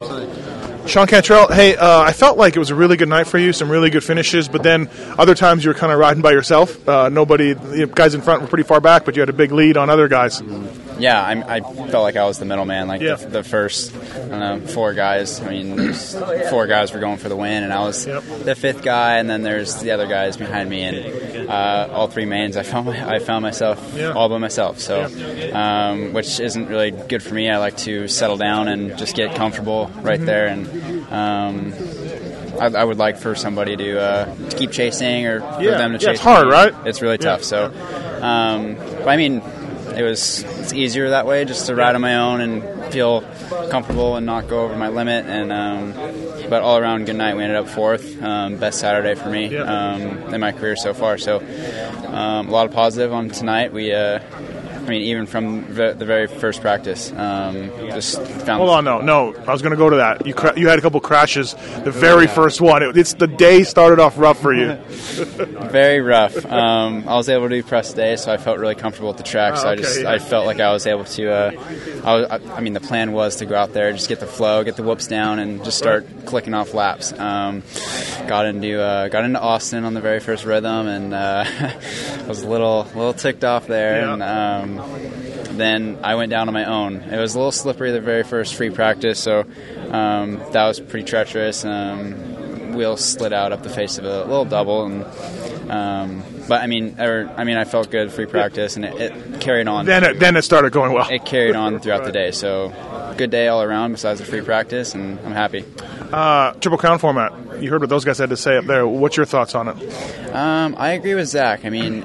Sean Cantrell, hey, I felt like it was a really good night for you, some really good finishes, but then other times you were kind of riding by yourself. Guys in front were pretty far back, but you had a big lead on other guys. Yeah, I felt like I was the middleman, the first, four guys. I mean, there's four guys were going for the win, and I was the fifth guy, and then there's the other guys behind me, and all three mains, I found myself all by myself, so which isn't really good for me. I like to settle down and just get comfortable right there, and I would like for somebody to keep chasing or for them to chase. It's hard, me. Right? It's really tough. So, but I mean, it's easier that way, just to ride on my own and feel comfortable and not go over my limit. And but all around, good night. We ended up fourth, best Saturday for me in my career so far. So a lot of positive on tonight. Even from the very first practice, just found. Hold on, no. I was going to go to that. You had a couple crashes. The very first one. It's the day started off rough for you. Very rough. I was able to do press day, so I felt really comfortable at the track. I felt like I was able to. The plan was to go out there, just get the flow, get the whoops down, and just start clicking off laps. Got into Austin on the very first rhythm, and I was a little ticked off there, and then I went down on my own. It was a little slippery the very first free practice, so that was pretty treacherous. Wheel slid out up the face of a little double, and but I felt good free practice, and it carried on. Then it started going well. It carried on throughout the day, so good day all around besides the free practice, and I'm happy. Triple Crown format. You heard what those guys had to say up there. What's your thoughts on it? I agree with Zach.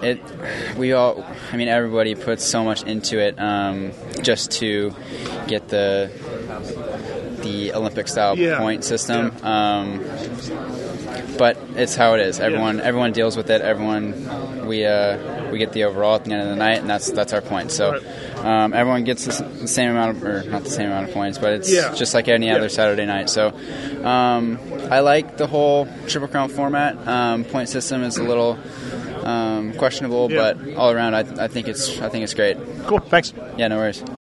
Everybody puts so much into it just to get the Olympic style point system. But it's how it is. Everyone deals with it. We get the overall at the end of the night, and that's our point. So everyone gets the same amount of, or not the same amount of points, but it's just like any other Saturday night. So I like the whole Triple Crown format. Point system is a little questionable, but all around I think it's great. Cool. Thanks. Yeah, no worries.